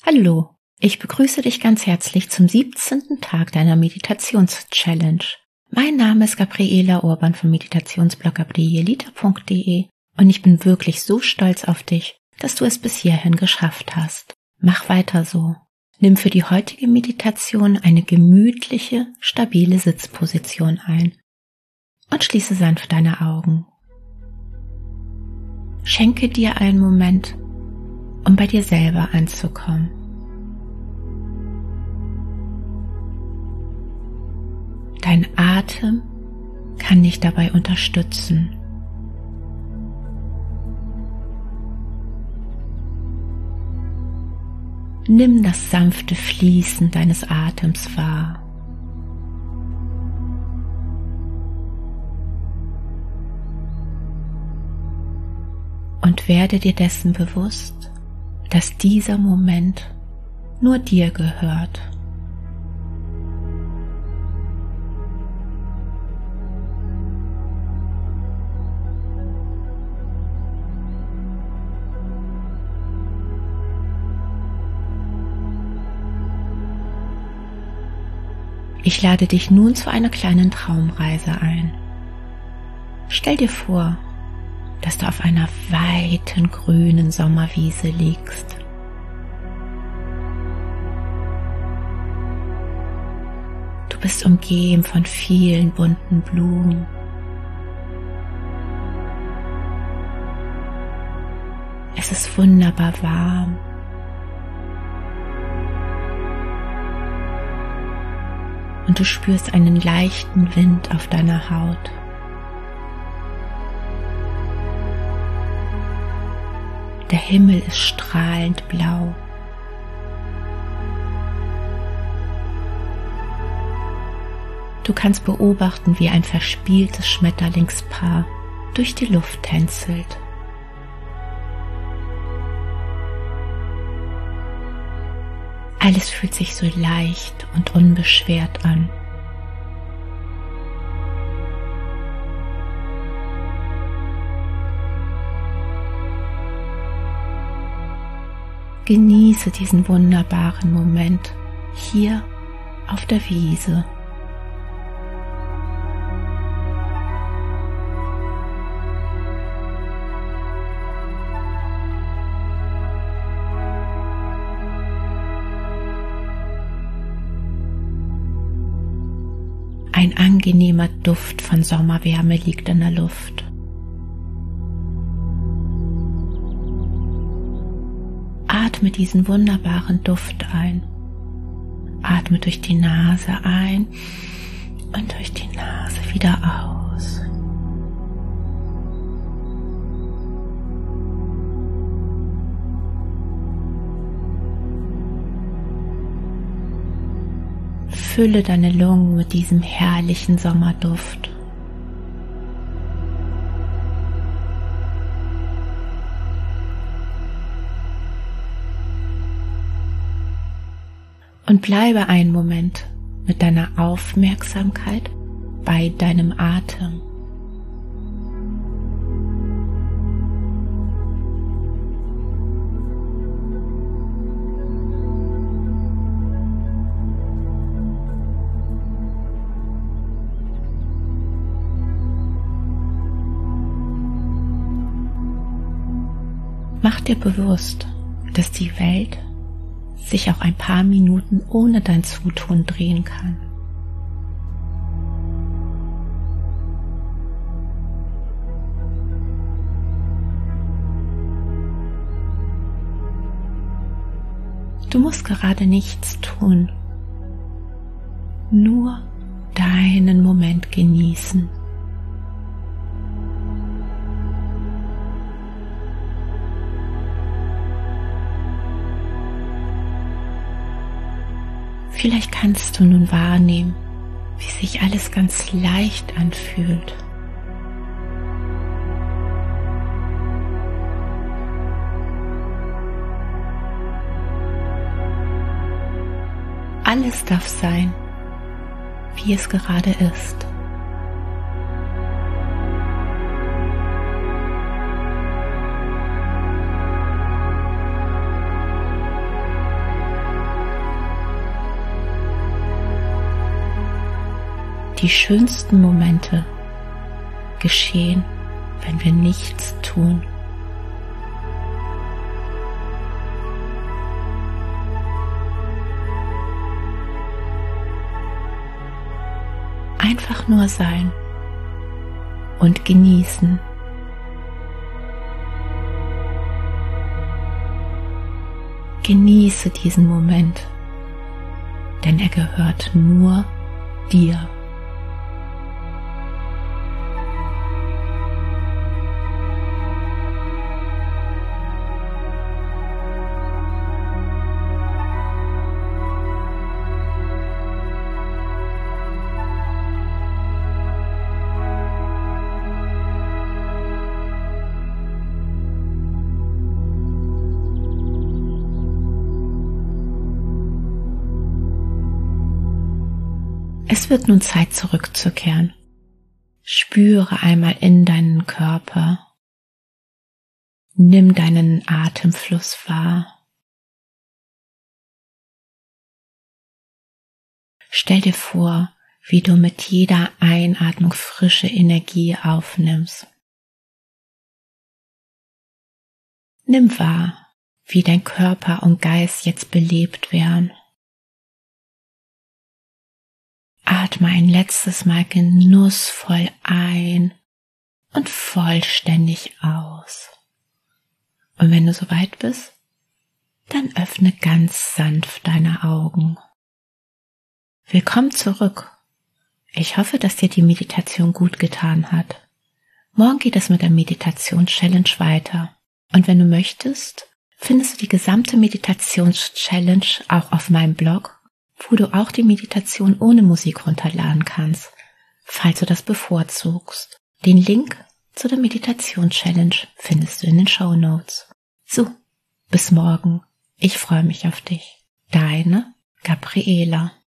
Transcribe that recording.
Hallo, ich begrüße dich ganz herzlich zum 17. Tag deiner Meditations-Challenge. Mein Name ist Gabriela Urban vom Meditationsblog gabrielita.de und ich bin wirklich so stolz auf dich, dass du es bis hierhin geschafft hast. Mach weiter so. Nimm für die heutige Meditation eine gemütliche, stabile Sitzposition ein und schließe sanft deine Augen. Schenke dir einen Moment, um bei dir selber anzukommen. Dein Atem kann dich dabei unterstützen. Nimm das sanfte Fließen deines Atems wahr. Und werde dir dessen bewusst, dass dieser Moment nur dir gehört. Ich lade dich nun zu einer kleinen Traumreise ein. Stell dir vor, dass du auf einer weiten grünen Sommerwiese liegst. Du bist umgeben von vielen bunten Blumen. Es ist wunderbar warm. Und du spürst einen leichten Wind auf deiner Haut. Der Himmel ist strahlend blau. Du kannst beobachten, wie ein verspieltes Schmetterlingspaar durch die Luft tänzelt. Alles fühlt sich so leicht und unbeschwert an. Genieße diesen wunderbaren Moment hier auf der Wiese. Ein angenehmer Duft von Sommerwärme liegt in der Luft. Atme diesen wunderbaren Duft ein. Atme durch die Nase ein und durch die Nase wieder aus. Fülle deine Lungen mit diesem herrlichen Sommerduft. Und bleibe einen Moment mit deiner Aufmerksamkeit bei deinem Atem. Mach dir bewusst, dass die Welt sich auch ein paar Minuten ohne dein Zutun drehen kann. Du musst gerade nichts tun, nur deinen Moment genießen. Vielleicht kannst du nun wahrnehmen, wie sich alles ganz leicht anfühlt. Alles darf sein, wie es gerade ist. Die schönsten Momente geschehen, wenn wir nichts tun. Einfach nur sein und genießen. Genieße diesen Moment, denn er gehört nur dir. Es wird nun Zeit, zurückzukehren. Spüre einmal in deinen Körper. Nimm deinen Atemfluss wahr. Stell dir vor, wie du mit jeder Einatmung frische Energie aufnimmst. Nimm wahr, wie dein Körper und Geist jetzt belebt werden. Atme ein letztes Mal genussvoll ein und vollständig aus. Und wenn du soweit bist, dann öffne ganz sanft deine Augen. Willkommen zurück. Ich hoffe, dass dir die Meditation gut getan hat. Morgen geht es mit der Meditations-Challenge weiter. Und wenn du möchtest, findest du die gesamte Meditations-Challenge auch auf meinem Blog, wo du auch die Meditation ohne Musik runterladen kannst, falls du das bevorzugst. Den Link zu der Meditation-Challenge findest du in den Shownotes. So, bis morgen. Ich freue mich auf dich. Deine Gabriela.